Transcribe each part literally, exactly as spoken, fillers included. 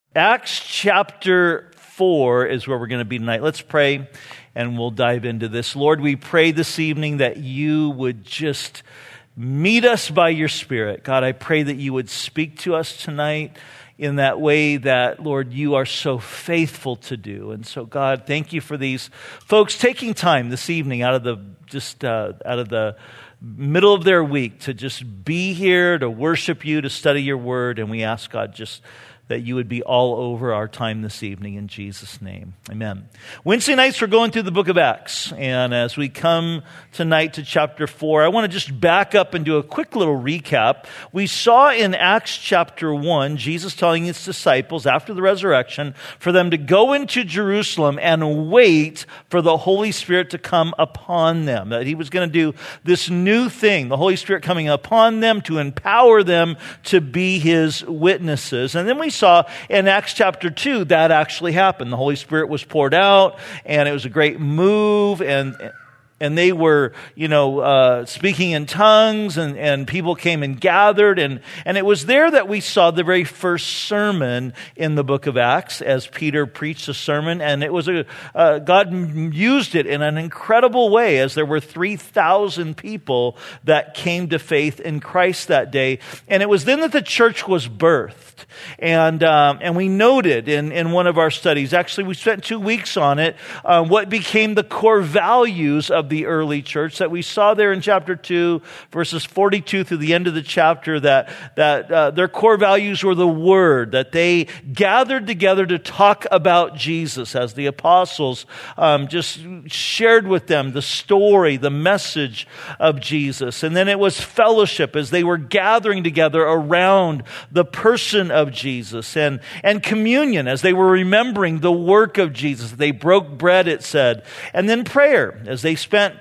Acts chapter four is where we're going to be tonight. Let's pray and we'll dive into this. Lord, we pray this evening that you would just meet us by your Spirit. God, I pray that you would speak to us tonight in that way that, Lord, you are so faithful to do. And so, God, thank you for these folks taking time this evening out of the just uh, out of the middle of their week to just be here, to worship you, to study your word. And we ask, God, just that you would be all over our time this evening in Jesus' name. Amen. Wednesday nights, we're going through the book of Acts. And as we come tonight to chapter four, I want to just back up and do a quick little recap. We saw in Acts chapter one, Jesus telling his disciples after the resurrection for them to go into Jerusalem and wait for the Holy Spirit to come upon them. That he was going to do this new thing, the Holy Spirit coming upon them to empower them to be his witnesses. And then we saw in Acts chapter two that actually happened. The Holy Spirit was poured out, and it was a great move, and and they were, you know, uh, speaking in tongues, and, and people came and gathered, and, and it was there that we saw the very first sermon in the book of Acts as Peter preached a sermon, and it was a uh, God used it in an incredible way as there were three thousand people that came to faith in Christ that day, and it was then that the church was birthed. And um, and we noted in, in one of our studies, actually we spent two weeks on it, um, what became the core values of the early church that we saw there in chapter two, verses forty-two through the end of the chapter, that, that uh, their core values were the word, that they gathered together to talk about Jesus as the apostles um, just shared with them the story, the message of Jesus. And then it was fellowship as they were gathering together around the person of Jesus, and, and communion as they were remembering the work of Jesus. They broke bread, it said. And then prayer as they spent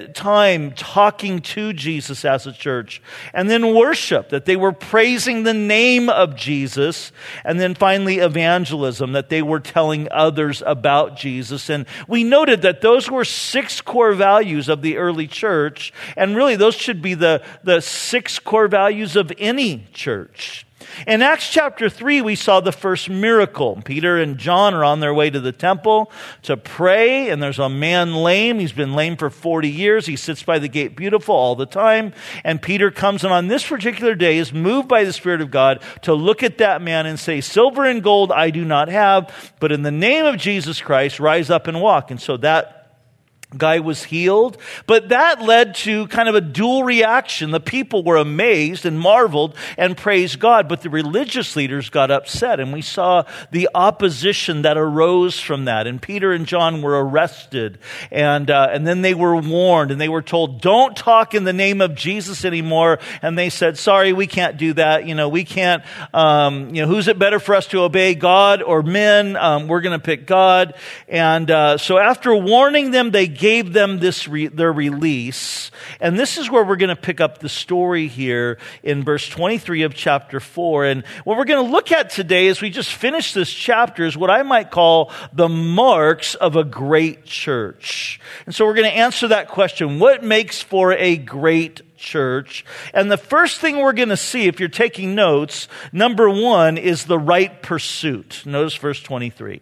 time talking to Jesus as a church. And then worship, that they were praising the name of Jesus. And then finally evangelism, that they were telling others about Jesus. And we noted that those were six core values of the early church. And really those should be the, the six core values of any church. In Acts chapter three, we saw the first miracle. Peter and John are on their way to the temple to pray, and there's a man lame. He's been lame for forty years. He sits by the gate beautiful all the time. And Peter comes and on this particular day is moved by the Spirit of God to look at that man and say, "Silver and gold I do not have, but in the name of Jesus Christ, rise up and walk." And so that guy was healed, but that led to kind of a dual reaction. The people were amazed and marveled and praised God, but the religious leaders got upset, and we saw the opposition that arose from that. And Peter and John were arrested, and uh, and then they were warned, and they were told, "Don't talk in the name of Jesus anymore." And they said, "Sorry, we can't do that. You know, we can't. Um, you know, who's it better for us to obey, God or men? Um, we're going to pick God." And uh, so after warning them, they gave them this re- their release. And this is where we're going to pick up the story here in verse twenty-three of chapter four. And what we're going to look at today as we just finish this chapter is what I might call the marks of a great church. And so we're going to answer that question. What makes for a great church? And the first thing we're going to see, if you're taking notes, number one is the right pursuit. Notice verse twenty-three.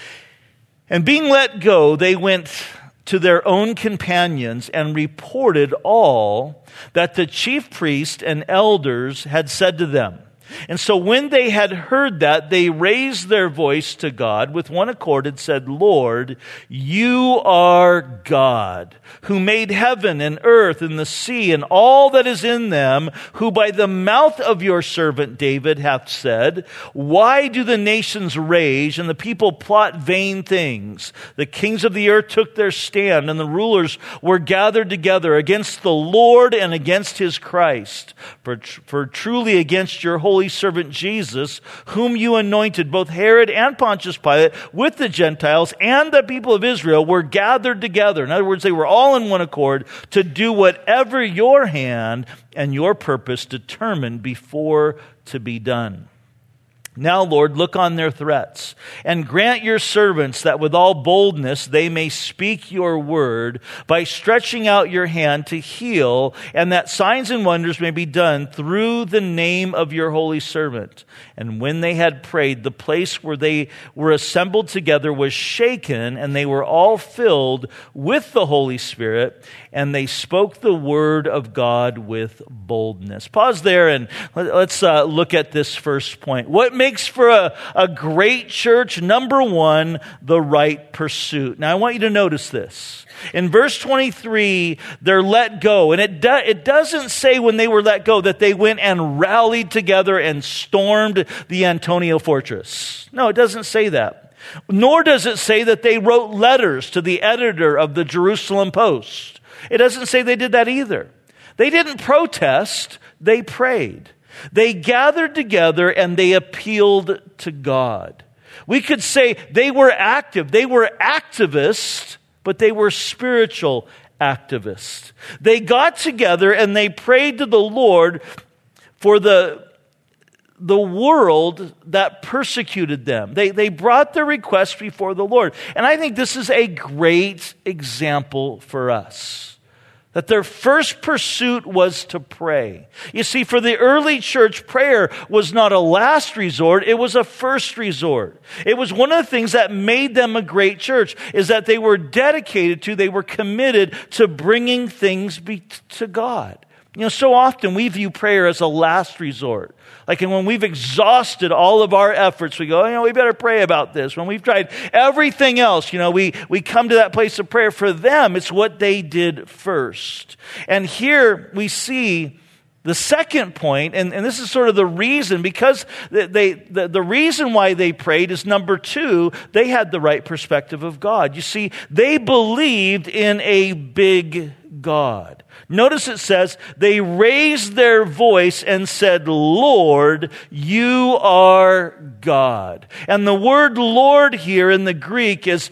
And being let go, they went to their own companions and reported all that the chief priest and elders had said to them. And so when they had heard that, they raised their voice to God with one accord and said, "Lord, you are God, who made heaven and earth and the sea and all that is in them, who by the mouth of your servant David hath said, why do the nations rage and the people plot vain things? The kings of the earth took their stand, and the rulers were gathered together against the Lord and against his Christ. For, for truly against your holy servant Jesus, whom you anointed, both Herod and Pontius Pilate with the Gentiles and the people of Israel were gathered together." In other words, they were all in one accord to do whatever your hand and your purpose determined before to be done. Now, Lord, look on their threats and grant your servants that with all boldness they may speak your word by stretching out your hand to heal, and that signs and wonders may be done through the name of your holy servant. And when they had prayed, the place where they were assembled together was shaken, and they were all filled with the Holy Spirit, and they spoke the word of God with boldness. Pause there and let's uh, look at this first point. What makes for a, a great church? Number one, the right pursuit. Now I want you to notice this. In verse twenty-three, they're let go. And it, do, it doesn't say when they were let go that they went and rallied together and stormed the Antonia fortress. No, it doesn't say that. Nor does it say that they wrote letters to the editor of the Jerusalem Post. It doesn't say they did that either. They didn't protest, they prayed. They gathered together and they appealed to God. We could say they were active. They were activists, but they were spiritual activists. They got together and they prayed to the Lord for the, the world that persecuted them. They, they brought their requests before the Lord. And I think this is a great example for us. That their first pursuit was to pray. You see, for the early church, prayer was not a last resort, it was a first resort. It was one of the things that made them a great church, is that they were dedicated to, they were committed to bringing things be- to God. You know, so often we view prayer as a last resort. Like when we've exhausted all of our efforts, we go, you know, we better pray about this. When we've tried everything else, you know, we, we come to that place of prayer. For them, it's what they did first. And here we see the second point, and, and this is sort of the reason, because they, the, the reason why they prayed is, number two, they had the right perspective of God. You see, they believed in a big God. Notice it says, they raised their voice and said, Lord, you are God. And the word Lord here in the Greek is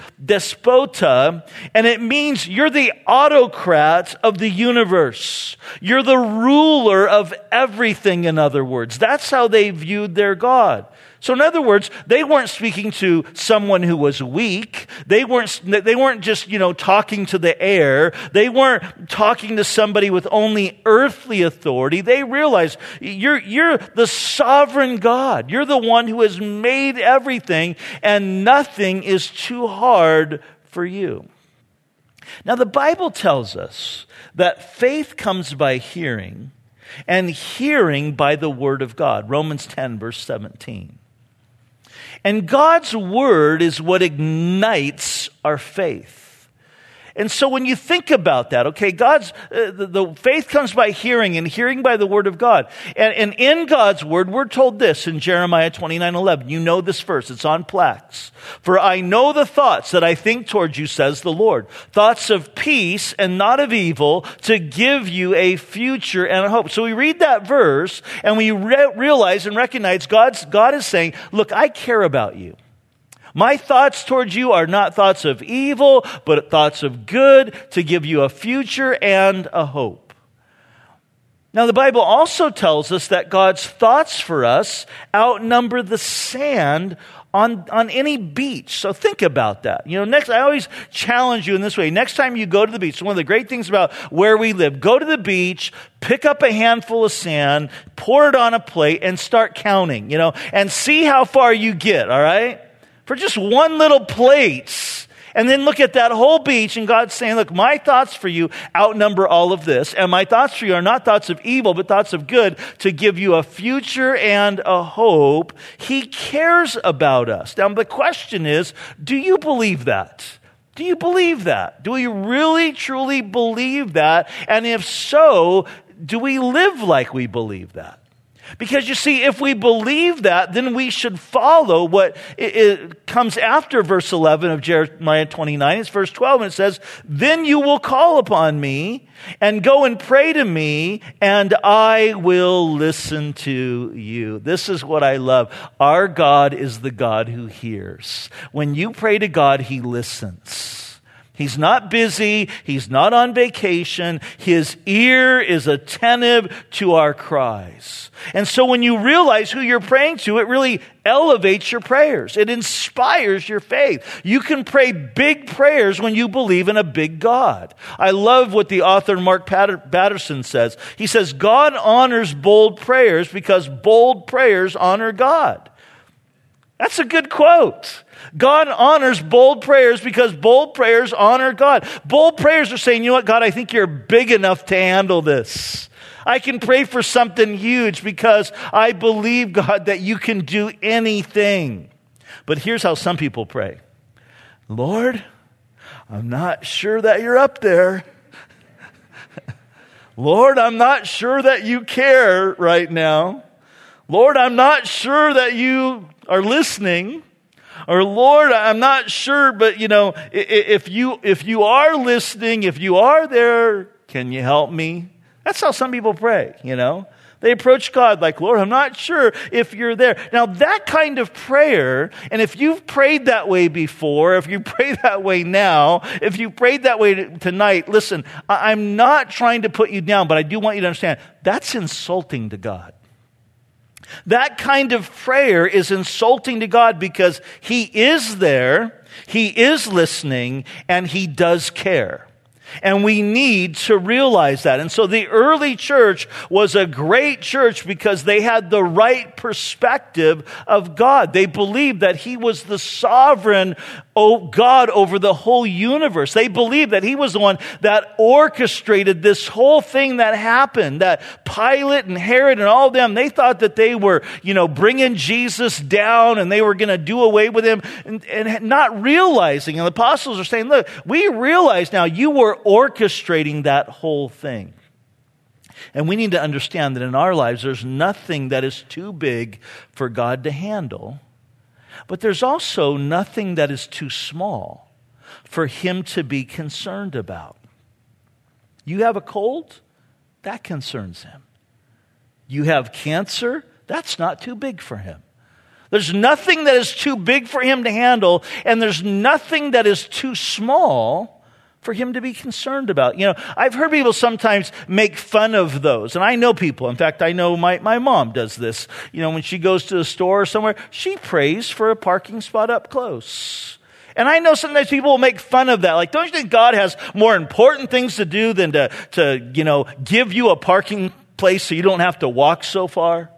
despota, and it means you're the autocrat of the universe. You're the ruler of everything, in other words. That's how they viewed their God. So in other words, they weren't speaking to someone who was weak. They weren't, they weren't just, you know, talking to the air. They weren't talking to somebody with only earthly authority. They realized you're, you're the sovereign God. You're the one who has made everything, and nothing is too hard for you. Now, the Bible tells us that faith comes by hearing, and hearing by the word of God. Romans ten, verse seventeen. And God's word is what ignites our faith. And so when you think about that, okay, God's, uh, the, the faith comes by hearing, and hearing by the word of God. And, and in God's word, we're told this in Jeremiah twenty-nine eleven. You know this verse, it's on plaques. For I know the thoughts that I think towards you, says the Lord. Thoughts of peace and not of evil, to give you a future and a hope. So we read that verse and we re- realize and recognize God's, God is saying, look, I care about you. My thoughts towards you are not thoughts of evil, but thoughts of good, to give you a future and a hope. Now, the Bible also tells us that God's thoughts for us outnumber the sand on, on any beach. So think about that. You know, next, I always challenge you in this way. Next time you go to the beach, one of the great things about where we live, go to the beach, pick up a handful of sand, pour it on a plate, and start counting, you know, and see how far you get, all right? For just one little plate, and then look at that whole beach, and God's saying, look, my thoughts for you outnumber all of this, and my thoughts for you are not thoughts of evil, but thoughts of good, to give you a future and a hope. He cares about us. Now, the question is, do you believe that? Do you believe that? Do we really, truly believe that? And if so, do we live like we believe that? Because you see, if we believe that, then we should follow what it, it comes after verse eleven of Jeremiah twenty-nine. It's verse twelve, and it says, then you will call upon me and go and pray to me, and I will listen to you. This is what I love. Our God is the God who hears. When you pray to God, He listens. He's not busy. He's not on vacation. His ear is attentive to our cries. And so when you realize who you're praying to, it really elevates your prayers. It inspires your faith. You can pray big prayers when you believe in a big God. I love what the author Mark Batterson says. He says, God honors bold prayers because bold prayers honor God. That's a good quote. God honors bold prayers because bold prayers honor God. Bold prayers are saying, you know what, God, I think you're big enough to handle this. I can pray for something huge because I believe, God, that you can do anything. But here's how some people pray. Lord, I'm not sure that you're up there. Lord, I'm not sure that you care right now. Lord, I'm not sure that you are listening. Or Lord, I'm not sure, but you know, if you if you are listening, if you are there, can you help me? That's how some people pray, you know. They approach God like, Lord, I'm not sure if you're there. Now, that kind of prayer, and if you've prayed that way before, if you pray that way now, if you prayed that way tonight, listen, I'm not trying to put you down, but I do want you to understand, that's insulting to God. That kind of prayer is insulting to God because He is there, He is listening, and He does care. And we need to realize that. And so the early church was a great church because they had the right perspective of God. They believed that He was the sovereign God over the whole universe. They believed that He was the one that orchestrated this whole thing that happened. That Pilate and Herod and all of them, they thought that they were, you know, bringing Jesus down and they were going to do away with Him, and, and not realizing. And the apostles are saying, look, we realize now you were orchestrating that whole thing. And we need to understand that in our lives, there's nothing that is too big for God to handle, but there's also nothing that is too small for Him to be concerned about. You have a cold? That concerns Him. You have cancer? That's not too big for Him. There's nothing that is too big for Him to handle, and there's nothing that is too small for Him to be concerned about. You know, I've heard people sometimes make fun of those, and I know people. In fact, I know my, my mom does this. You know, when she goes to the store or somewhere, she prays for a parking spot up close. And I know sometimes people will make fun of that. Like, don't you think God has more important things to do than to, to you know, give you a parking place so you don't have to walk so far?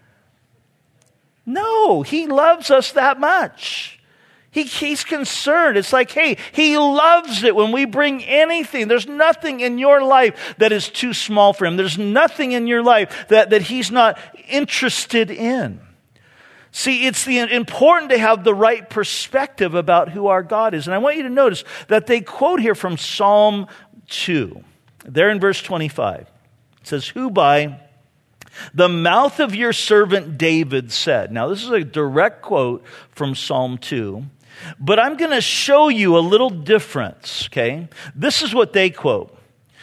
No, He loves us that much. He, he's concerned. It's like, hey, He loves it when we bring anything. There's nothing in your life that is too small for Him. There's nothing in your life that, that He's not interested in. See, it's the, important to have the right perspective about who our God is. And I want you to notice that they quote here from Psalm two. There in verse twenty-five. It says, who by the mouth of your servant David said. Now, this is a direct quote from Psalm two. But I'm going to show you a little difference, okay? This is what they quote.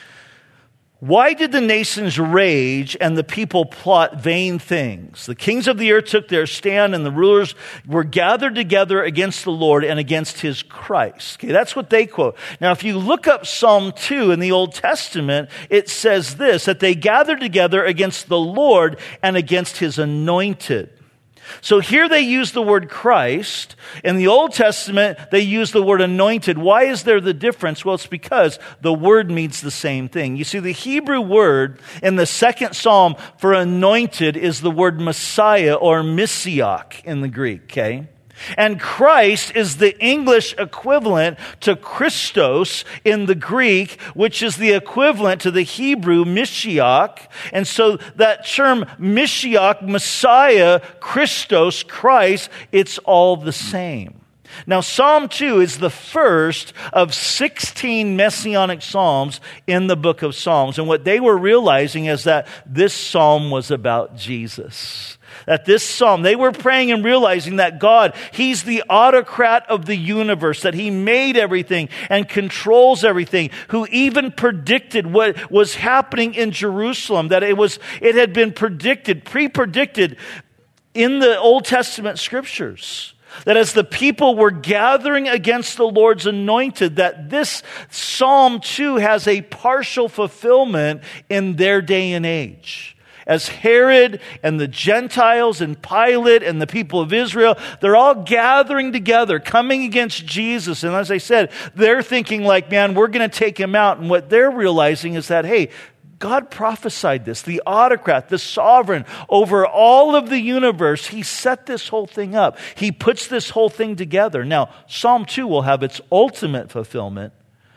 Why did the nations rage and the people plot vain things? The kings of the earth took their stand and the rulers were gathered together against the Lord and against His Christ. Okay, that's what they quote. Now, if you look up Psalm two in the Old Testament, it says this, that they gathered together against the Lord and against His anointed. So here they use the word Christ. In the Old Testament, they use the word anointed. Why is there the difference? Well, it's because the word means the same thing. You see, the Hebrew word in the second psalm for anointed is the word Messiah or Messiach in the Greek, okay? And Christ is the English equivalent to Christos in the Greek, which is the equivalent to the Hebrew Mishiach. And so that term Mishiach, Messiah, Christos, Christ, it's all the same. Now, Psalm two is the first of sixteen messianic psalms in the book of Psalms. And what they were realizing is that this psalm was about Jesus. That this psalm, they were praying and realizing that God, He's the autocrat of the universe, that He made everything and controls everything, who even predicted what was happening in Jerusalem, that it was, it had been predicted, pre-predicted in the Old Testament scriptures. That as the people were gathering against the Lord's anointed, that this Psalm two has a partial fulfillment in their day and age. As Herod and the Gentiles and Pilate and the people of Israel, they're all gathering together, coming against Jesus. And as I said, they're thinking like, man, we're going to take him out. And what they're realizing is that, hey, God prophesied this. The autocrat, the sovereign over all of the universe, he set this whole thing up. He puts this whole thing together. Now, Psalm two will have its ultimate fulfillment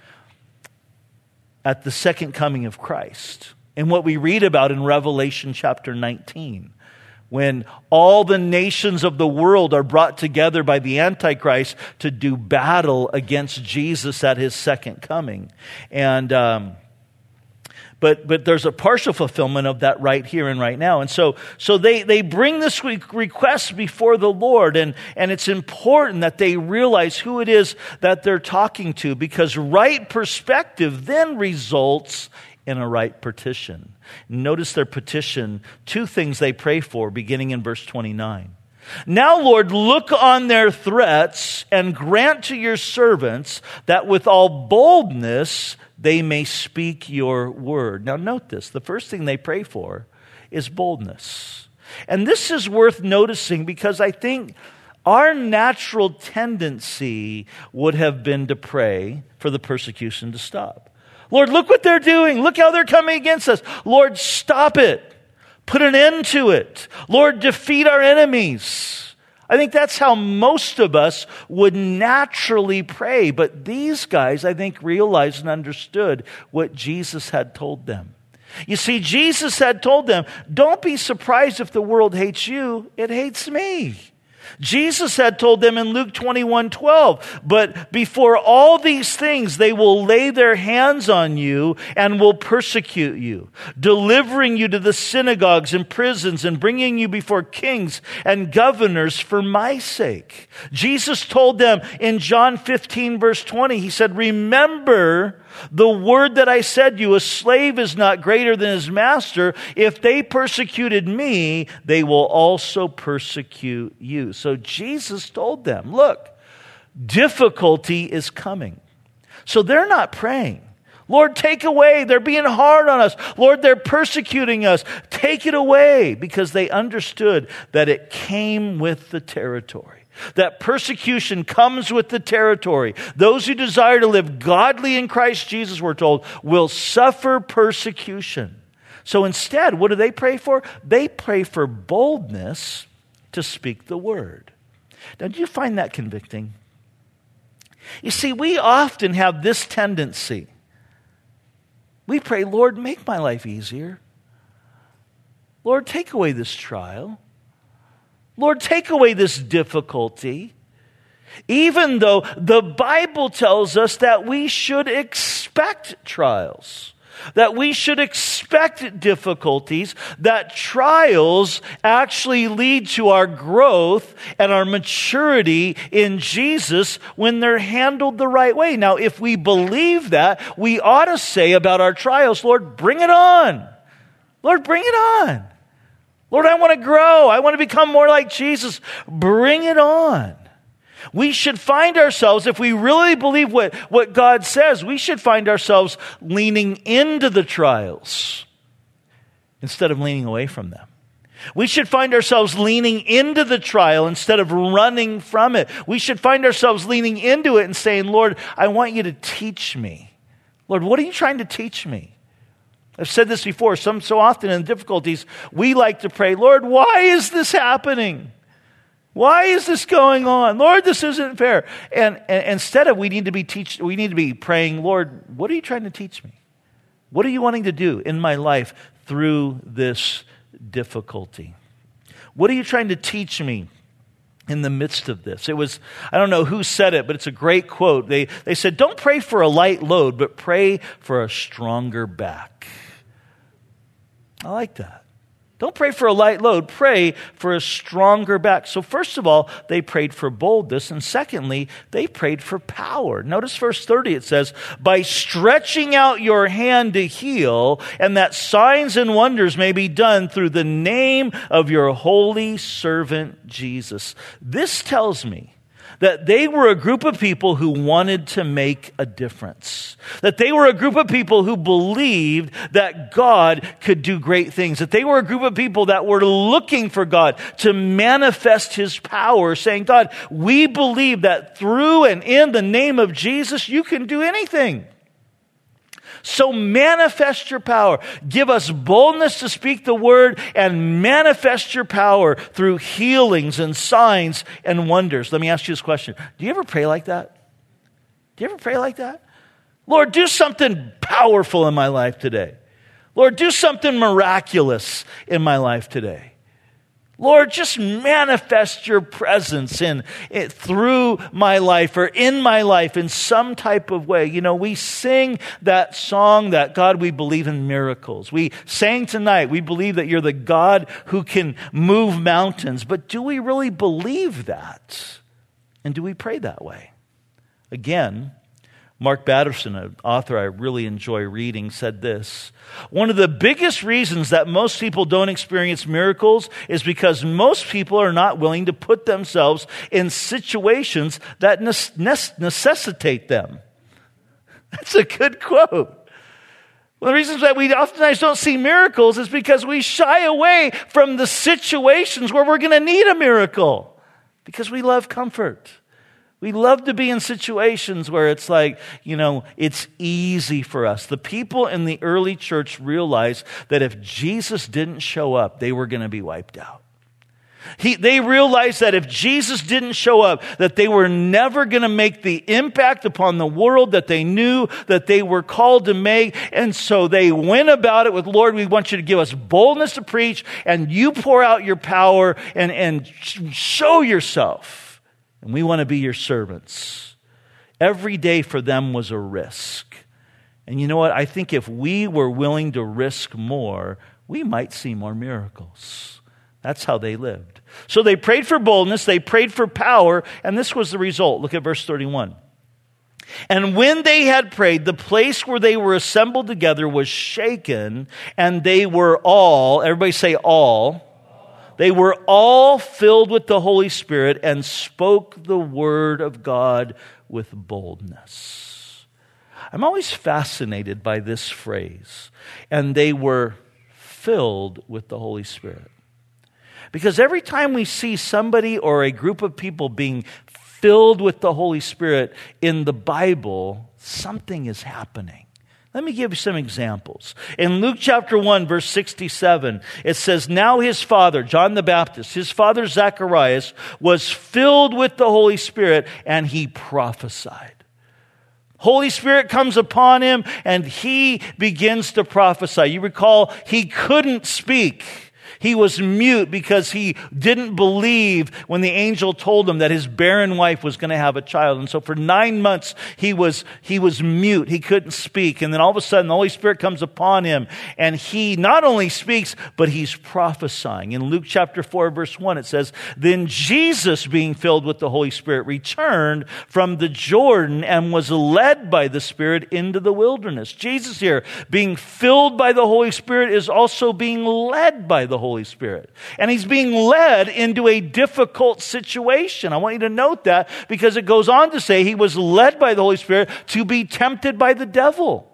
at the second coming of Christ. And what we read about in Revelation chapter nineteen, when all the nations of the world are brought together by the Antichrist to do battle against Jesus at his second coming. And, um, But but there's a partial fulfillment of that right here and right now. And so so they, they bring this request before the Lord, and, and it's important that they realize who it is that they're talking to, because right perspective then results in a right petition. Notice their petition, two things they pray for, beginning in verse twenty-nine. Now, Lord, look on their threats and grant to your servants that with all boldness they may speak your word. Now, note this. The first thing they pray for is boldness. And this is worth noticing because I think our natural tendency would have been to pray for the persecution to stop. Lord, look what they're doing. Look how they're coming against us. Lord, stop it. Put an end to it. Lord, defeat our enemies. I think that's how most of us would naturally pray. But these guys, I think, realized and understood what Jesus had told them. You see, Jesus had told them, don't be surprised if the world hates you. It hates me. Jesus had told them in Luke twenty-one twelve, but before all these things, they will lay their hands on you and will persecute you, delivering you to the synagogues and prisons and bringing you before kings and governors for my sake. Jesus told them in John fifteen verse twenty, he said, remember the word that I said to you, a slave is not greater than his master. If they persecuted me, they will also persecute you. So Jesus told them, look, difficulty is coming. So they're not praying, Lord, take away. They're being hard on us. Lord, they're persecuting us. Take it away, because they understood that it came with the territory. That persecution comes with the territory. Those who desire to live godly in Christ Jesus, we're told, will suffer persecution. So instead, what do they pray for? They pray for boldness to speak the word. Now, do you find that convicting? You see, we often have this tendency. We pray, Lord, make my life easier. Lord, take away this trial. Lord, take away this difficulty. Even though the Bible tells us that we should expect trials, that we should expect difficulties, that trials actually lead to our growth and our maturity in Jesus when they're handled the right way. Now, if we believe that, we ought to say about our trials, Lord, bring it on. Lord, bring it on. Lord, I want to grow. I want to become more like Jesus. Bring it on. We should find ourselves, if we really believe what, what God says, we should find ourselves leaning into the trials instead of leaning away from them. We should find ourselves leaning into the trial instead of running from it. We should find ourselves leaning into it and saying, Lord, I want you to teach me. Lord, what are you trying to teach me? I've said this before, some so often in difficulties, we like to pray, Lord, why is this happening? Why is this going on? Lord, this isn't fair. And, and instead of we need to be teach, we need to be praying, Lord, what are you trying to teach me? What are you wanting to do in my life through this difficulty? What are you trying to teach me in the midst of this? It was, I don't know who said it, but it's a great quote. They, they said, don't pray for a light load, but pray for a stronger back. I like that. Don't pray for a light load. Pray for a stronger back. So first of all, they prayed for boldness. And secondly, they prayed for power. Notice verse thirty, it says, by stretching out your hand to heal, and that signs and wonders may be done through the name of your holy servant Jesus. This tells me that they were a group of people who wanted to make a difference. That they were a group of people who believed that God could do great things. That they were a group of people that were looking for God to manifest His power, saying, God, we believe that through and in the name of Jesus, you can do anything. So manifest your power. Give us boldness to speak the word and manifest your power through healings and signs and wonders. Let me ask you this question. Do you ever pray like that? Do you ever pray like that? Lord, do something powerful in my life today. Lord, do something miraculous in my life today. Lord, just manifest your presence in it through my life or in my life in some type of way. You know, we sing that song that, God, we believe in miracles. We sang tonight, we believe that you're the God who can move mountains. But do we really believe that? And do we pray that way? Again, Mark Batterson, an author I really enjoy reading, said this: one of the biggest reasons that most people don't experience miracles is because most people are not willing to put themselves in situations that necessitate them. That's a good quote. One of the reasons that we oftentimes don't see miracles is because we shy away from the situations where we're going to need a miracle because we love comfort. We love to be in situations where it's like, you know, it's easy for us. The people in the early church realized that if Jesus didn't show up, they were going to be wiped out. He, they realized that if Jesus didn't show up, that they were never going to make the impact upon the world that they knew that they were called to make. And so they went about it with, Lord, we want you to give us boldness to preach, and you pour out your power and, and show yourself. And we want to be your servants. Every day for them was a risk. And you know what? I think if we were willing to risk more, we might see more miracles. That's how they lived. So they prayed for boldness, they prayed for power, and this was the result. Look at verse thirty-one. And when they had prayed, the place where they were assembled together was shaken, and they were all, everybody say all, they were all filled with the Holy Spirit and spoke the word of God with boldness. I'm always fascinated by this phrase, and they were filled with the Holy Spirit. Because every time we see somebody or a group of people being filled with the Holy Spirit in the Bible, something is happening. Let me give you some examples. In Luke chapter one, verse sixty-seven, it says, now his father, John the Baptist, his father Zacharias, was filled with the Holy Spirit, and he prophesied. Holy Spirit comes upon him, and he begins to prophesy. You recall, he couldn't speak. He was mute because he didn't believe when the angel told him that his barren wife was going to have a child. And so for nine months, he was, he was mute. He couldn't speak. And then all of a sudden, the Holy Spirit comes upon him, and he not only speaks, but he's prophesying. In Luke chapter four, verse one, it says, then Jesus, being filled with the Holy Spirit, returned from the Jordan and was led by the Spirit into the wilderness. Jesus here, being filled by the Holy Spirit, is also being led by the Holy Spirit. And he's being led into a difficult situation. I want you to note that, because it goes on to say he was led by the Holy Spirit to be tempted by the devil.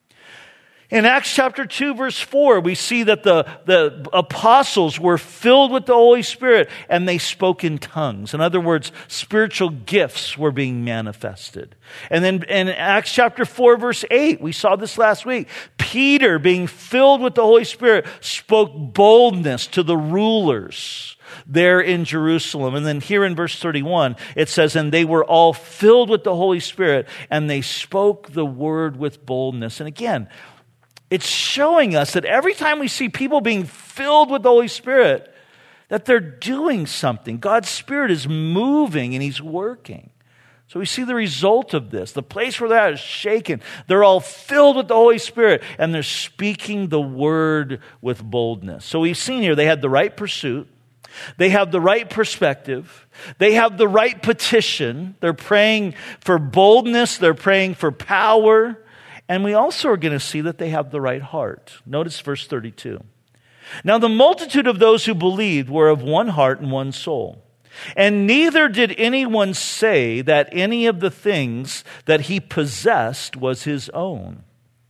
In Acts chapter two, verse four, we see that the, the apostles were filled with the Holy Spirit and they spoke in tongues. In other words, spiritual gifts were being manifested. And then in Acts chapter four, verse eight, we saw this last week. Peter, being filled with the Holy Spirit, spoke boldness to the rulers there in Jerusalem. And then here in verse thirty-one, it says, and they were all filled with the Holy Spirit, and they spoke the word with boldness. And again, it's showing us that every time we see people being filled with the Holy Spirit, that they're doing something. God's Spirit is moving and He's working. So we see the result of this. The place where that is shaken. They're all filled with the Holy Spirit, and they're speaking the word with boldness. So we've seen here they had the right pursuit. They have the right perspective. They have the right petition. They're praying for boldness. They're praying for power. And we also are going to see that they have the right heart. Notice verse thirty-two. Now the multitude of those who believed were of one heart and one soul. And neither did anyone say that any of the things that he possessed was his own,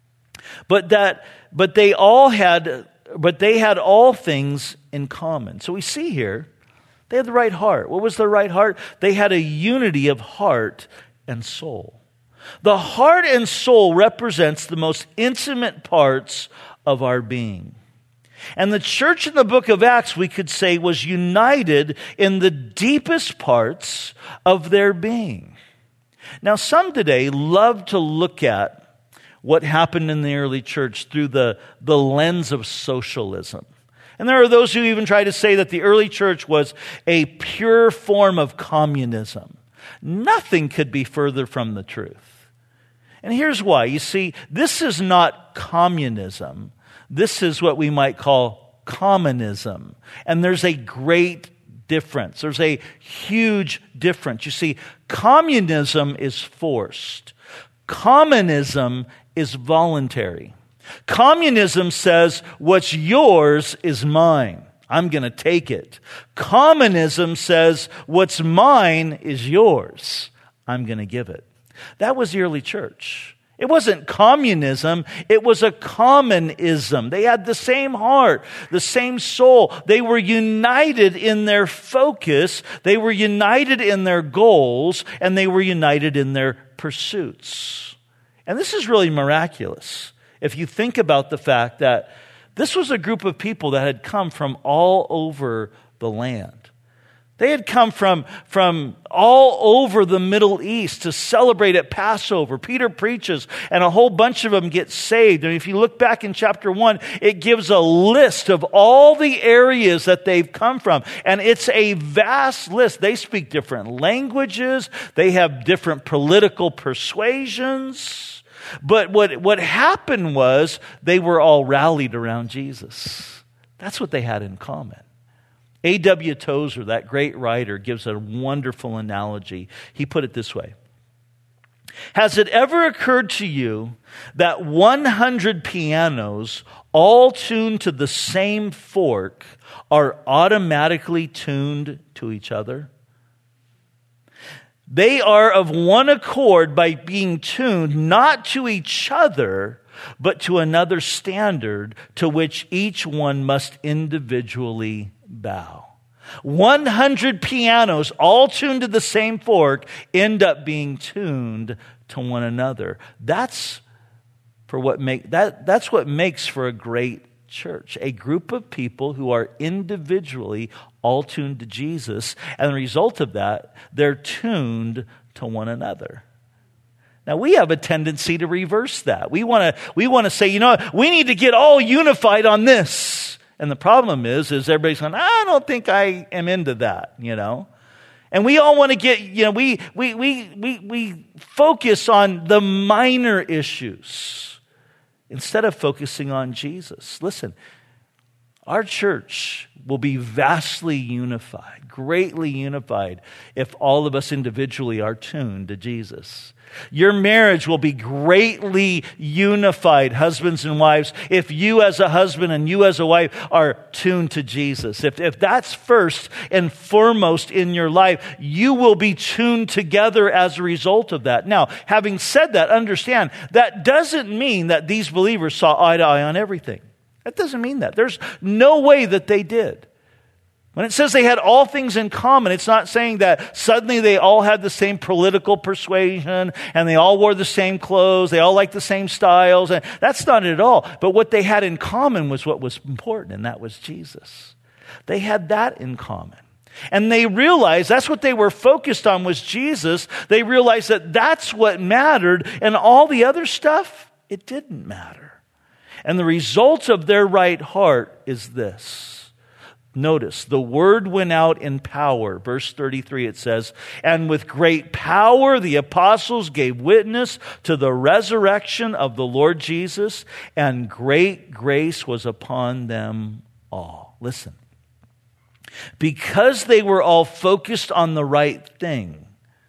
but that but they all had but they had all things in common. So we see here they had the right heart. What was their right heart? They had a unity of heart and soul. The heart and soul represents the most intimate parts of our being. And the church in the book of Acts, we could say, was united in the deepest parts of their being. Now, some today love to look at what happened in the early church through the, the lens of socialism. And there are those who even try to say that the early church was a pure form of communism. Nothing could be further from the truth. And here's why. You see, this is not communism. This is what we might call commonism. And there's a great difference. There's a huge difference. You see, communism is forced. Commonism is voluntary. Communism says, what's yours is mine. I'm going to take it. Commonism says, what's mine is yours. I'm going to give it. That was the early church. It wasn't communism, it was a commonism. They had the same heart, the same soul. They were united in their focus, they were united in their goals, and they were united in their pursuits. And this is really miraculous if you think about the fact that this was a group of people that had come from all over the land. They had come from, from all over the Middle East to celebrate at Passover. Peter preaches, and a whole bunch of them get saved. And if you look back in chapter one, it gives a list of all the areas that they've come from. And it's a vast list. They speak different languages. They have different political persuasions. But what, what happened was they were all rallied around Jesus. That's what they had in common. A W Tozer, that great writer, gives a wonderful analogy. He put it this way. Has it ever occurred to you that one hundred pianos, all tuned to the same fork, are automatically tuned to each other? They are of one accord by being tuned not to each other, but to another standard to which each one must individually bow. one hundred pianos, all tuned to the same fork, end up being tuned to one another. That's for what make that that's what makes for a great church. A group of people who are individually all tuned to Jesus, and the result of that, they're tuned to one another. Now, we have a tendency to reverse that. We want to we want to say, you know, we need to get all unified on this. And the problem is, is everybody's going, I don't think I am into that, you know. And we all want to get, you know, we we we we we focus on the minor issues instead of focusing on Jesus. Listen, our church will be vastly unified, greatly unified, if all of us individually are tuned to Jesus. Your marriage will be greatly unified, husbands and wives, if you as a husband and you as a wife are tuned to Jesus. If, if that's first and foremost in your life, you will be tuned together as a result of that. Now, having said that, understand, that doesn't mean that these believers saw eye to eye on everything. That doesn't mean that. There's no way that they did. When it says they had all things in common, it's not saying that suddenly they all had the same political persuasion and they all wore the same clothes, they all liked the same styles. And that's not it at all. But what they had in common was what was important, and that was Jesus. They had that in common. And they realized that's what they were focused on was Jesus. They realized that that's what mattered, and all the other stuff, it didn't matter. And the result of their right heart is this. Notice, the word went out in power. Verse thirty-three, it says, and with great power the apostles gave witness to the resurrection of the Lord Jesus, and great grace was upon them all. Listen, because they were all focused on the right thing,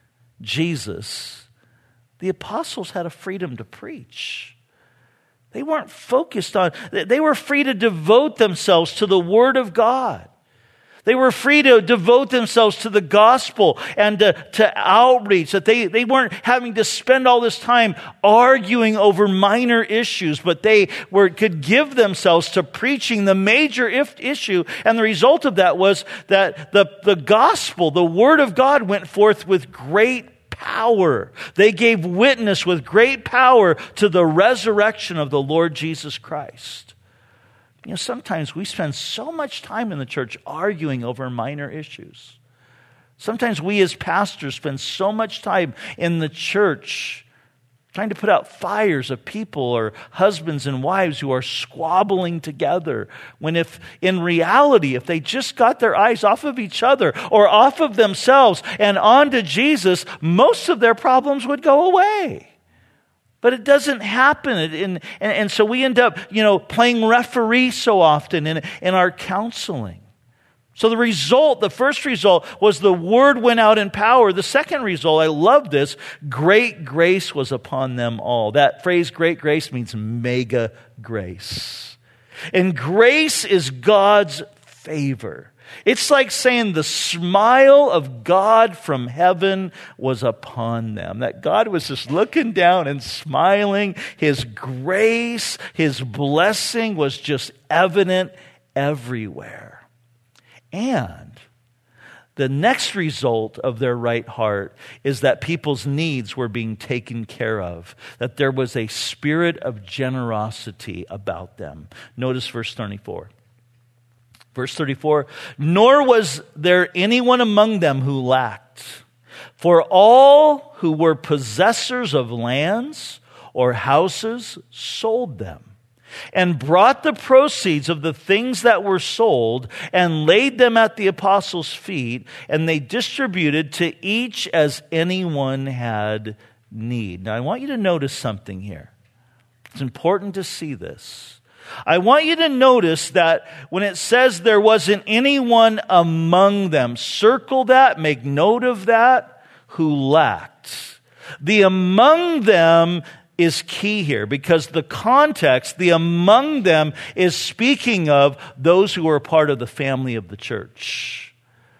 Jesus, the apostles had a freedom to preach. They weren't focused on, they were free to devote themselves to the Word of God. They were free to devote themselves to the gospel and to, to outreach. That they, they weren't having to spend all this time arguing over minor issues, but they were could give themselves to preaching the major if, issue. And the result of that was that the, the gospel, the Word of God, went forth with great power. They gave witness with great power to the resurrection of the Lord Jesus Christ. You know, sometimes we spend so much time in the church arguing over minor issues. Sometimes we as pastors spend so much time in the church trying to put out fires of people or husbands and wives who are squabbling together, when if in reality, if they just got their eyes off of each other or off of themselves and onto Jesus, most of their problems would go away. But it doesn't happen. And, and, and so we end up, you know, playing referee so often in, in our counseling. So the result, the first result was the word went out in power. The second result, I love this, great grace was upon them all. That phrase, great grace, means mega grace. And grace is God's favor. It's like saying the smile of God from heaven was upon them. That God was just looking down and smiling. His grace, His blessing was just evident everywhere. And the next result of their right heart is that people's needs were being taken care of, that there was a spirit of generosity about them. Notice verse thirty-four. Verse thirty-four, nor was there anyone among them who lacked, for all who were possessors of lands or houses sold them, and brought the proceeds of the things that were sold and laid them at the apostles' feet, and they distributed to each as anyone had need. Now, I want you to notice something here. It's important to see this. I want you to notice that when it says there wasn't anyone among them, circle that, make note of that, who lacked. The among them is key here, because the context, the among them, is speaking of those who were part of the family of the church.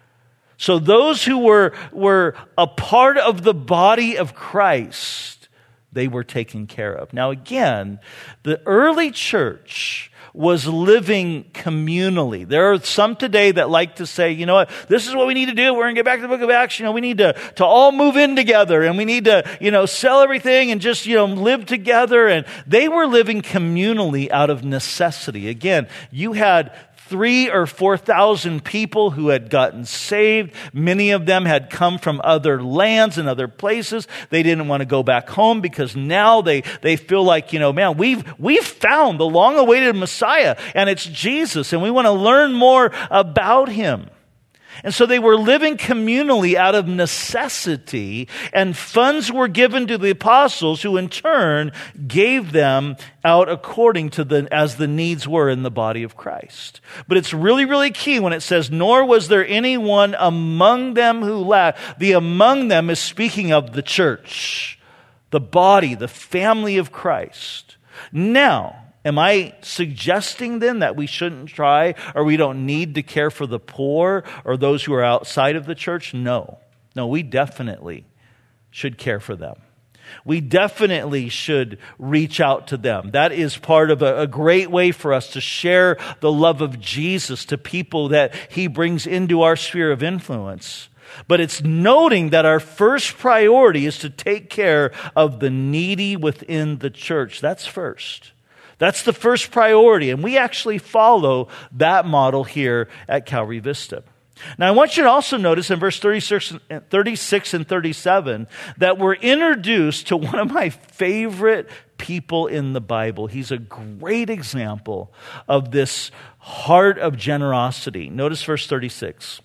So those who were, were a part of the body of Christ, they were taken care of. Now again, the early church was living communally. There are some today that like to say, you know what, this is what we need to do. We're going to get back to the book of Acts. You know, we need to, to all move in together, and we need to, you know, sell everything and just, you know, live together. And they were living communally out of necessity. Again, you had three or four thousand people who had gotten saved. Many of them had come from other lands and other places. They didn't want to go back home because now they, they feel like, you know, man, we've, we've found the long-awaited Messiah, and it's Jesus, and we want to learn more about Him. And so they were living communally out of necessity, and funds were given to the apostles, who in turn gave them out according to the, as the needs were in the body of Christ. But it's really, really key when it says, nor was there anyone among them who lacked. The among them is speaking of the church, the body, the family of Christ. Now, am I suggesting then that we shouldn't try, or we don't need to care for the poor or those who are outside of the church? No. No, we definitely should care for them. We definitely should reach out to them. That is part of a, a great way for us to share the love of Jesus to people that He brings into our sphere of influence. But it's noting that our first priority is to take care of the needy within the church. That's first. That's the first priority, and we actually follow that model here at Calvary Vista. Now, I want you to also notice in verse thirty-six, thirty-six and thirty-seven that we're introduced to one of my favorite people in the Bible. He's a great example of this heart of generosity. Notice verse thirty-six.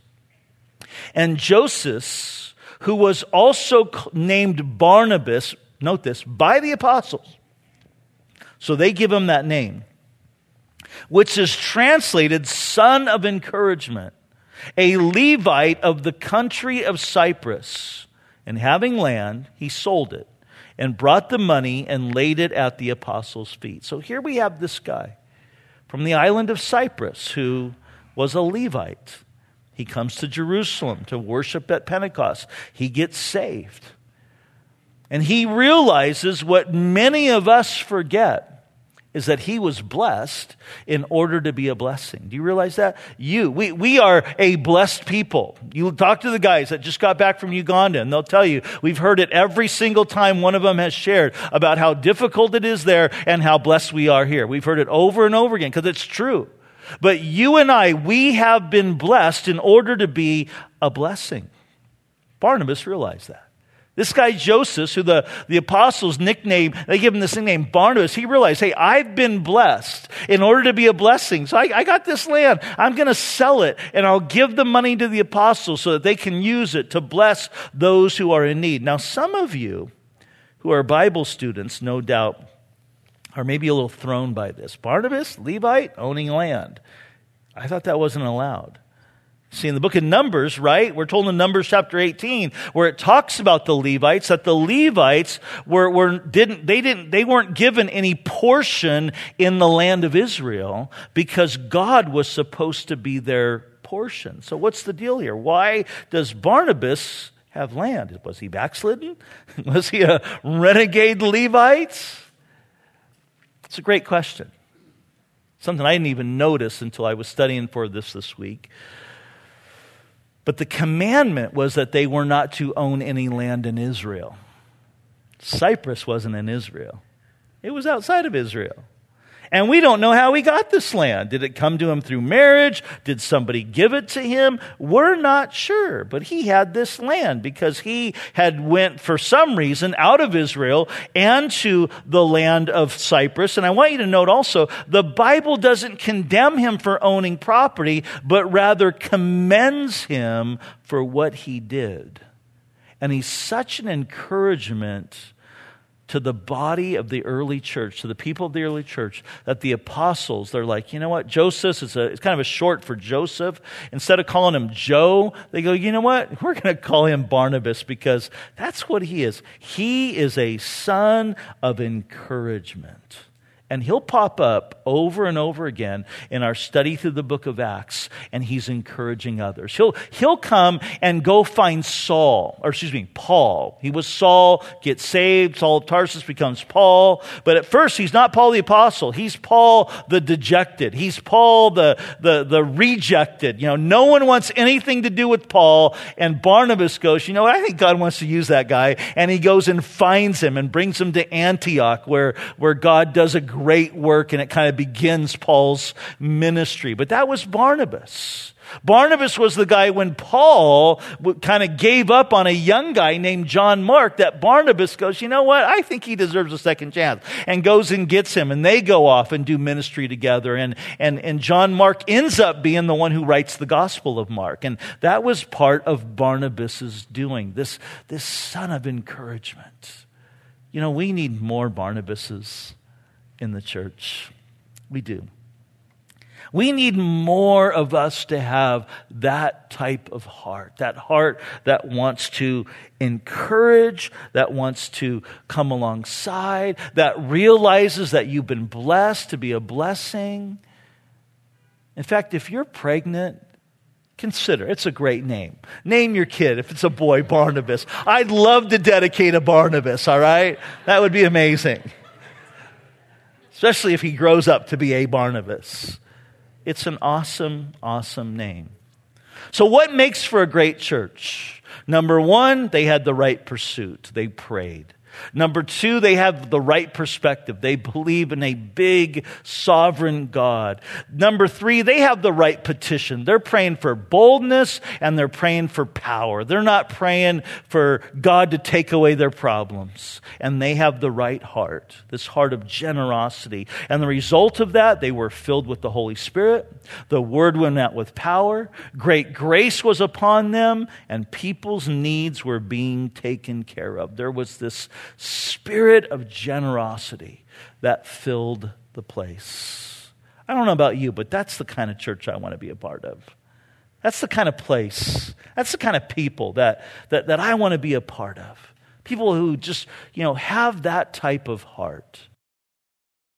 And Joseph, who was also named Barnabas, note this, by the apostles. So they give him that name, which is translated son of encouragement, a Levite of the country of Cyprus. And having land, he sold it and brought the money and laid it at the apostles' feet. So here we have this guy from the island of Cyprus who was a Levite. He comes to Jerusalem to worship at Pentecost. He gets saved. And he realizes what many of us forget is that he was blessed in order to be a blessing. Do you realize that? You, we, we are a blessed people. You talk to the guys that just got back from Uganda and they'll tell you, we've heard it every single time one of them has shared about how difficult it is there and how blessed we are here. We've heard it over and over again because it's true. But you and I, we have been blessed in order to be a blessing. Barnabas realized that. This guy Joseph, who the, the apostles nickname, they give him this nickname Barnabas, he realized, hey, I've been blessed in order to be a blessing. So I, I got this land. I'm going to sell it and I'll give the money to the apostles so that they can use it to bless those who are in need. Now, some of you who are Bible students, no doubt, are maybe a little thrown by this. Barnabas, Levite, owning land. I thought that wasn't allowed. See, in the book of Numbers, right, we're told in Numbers chapter eighteen, where it talks about the Levites, that the Levites were, were didn't they didn't they weren't given any portion in the land of Israel because God was supposed to be their portion. So what's the deal here? Why does Barnabas have land? Was he backslidden? Was he a renegade Levite? It's a great question. Something I didn't even notice until I was studying for this this week. But the commandment was that they were not to own any land in Israel. Cyprus wasn't in Israel. It was outside of Israel. And we don't know how he got this land. Did it come to him through marriage? Did somebody give it to him? We're not sure. But he had this land because he had went for some reason out of Israel and to the land of Cyprus. And I want you to note also, the Bible doesn't condemn him for owning property, but rather commends him for what he did. And he's such an encouragement to the body of the early church, to the people of the early church, that the apostles, they're like, you know what, Joseph, is a, it's kind of a short for Joseph. Instead of calling him Joe, they go, you know what, we're going to call him Barnabas because that's what he is. He is a son of encouragement. And he'll pop up over and over again in our study through the book of Acts, and he's encouraging others. He'll, he'll come and go find Saul, or excuse me, Paul. He was Saul, gets saved, Saul of Tarsus becomes Paul. But at first, he's not Paul the apostle. He's Paul the dejected. He's Paul the, the, the rejected. You know, no one wants anything to do with Paul. And Barnabas goes, you know what, I think God wants to use that guy. And he goes and finds him and brings him to Antioch, where, where God does a great work, and it kind of begins Paul's ministry. But that was Barnabas. Barnabas was the guy when Paul kind of gave up on a young guy named John Mark, that Barnabas goes, you know what, I think he deserves a second chance, and goes and gets him, and they go off and do ministry together, and, and, and John Mark ends up being the one who writes the Gospel of Mark, and that was part of Barnabas's doing, this, this son of encouragement. You know, we need more Barnabases in the church. We do. We need more of us to have that type of heart, that heart that wants to encourage, that wants to come alongside, that realizes that you've been blessed to be a blessing. In fact, if you're pregnant, consider, it's a great name. Name your kid, if it's a boy, Barnabas. I'd love to dedicate a Barnabas, all right? That would be amazing. Especially if he grows up to be a Barnabas. It's an awesome, awesome name. So what makes for a great church? Number one, they had the right pursuit. They prayed. Number two, they have the right perspective. They believe in a big, sovereign God. Number three, they have the right petition. They're praying for boldness and they're praying for power. They're not praying for God to take away their problems. And they have the right heart, this heart of generosity. And the result of that, they were filled with the Holy Spirit. The word went out with power. Great grace was upon them, and people's needs were being taken care of. There was this spirit of generosity that filled the place. I don't know about you, but that's the kind of church I want to be a part of. That's the kind of place. That's the kind of people that, that, that I want to be a part of. People who just, you know, have that type of heart.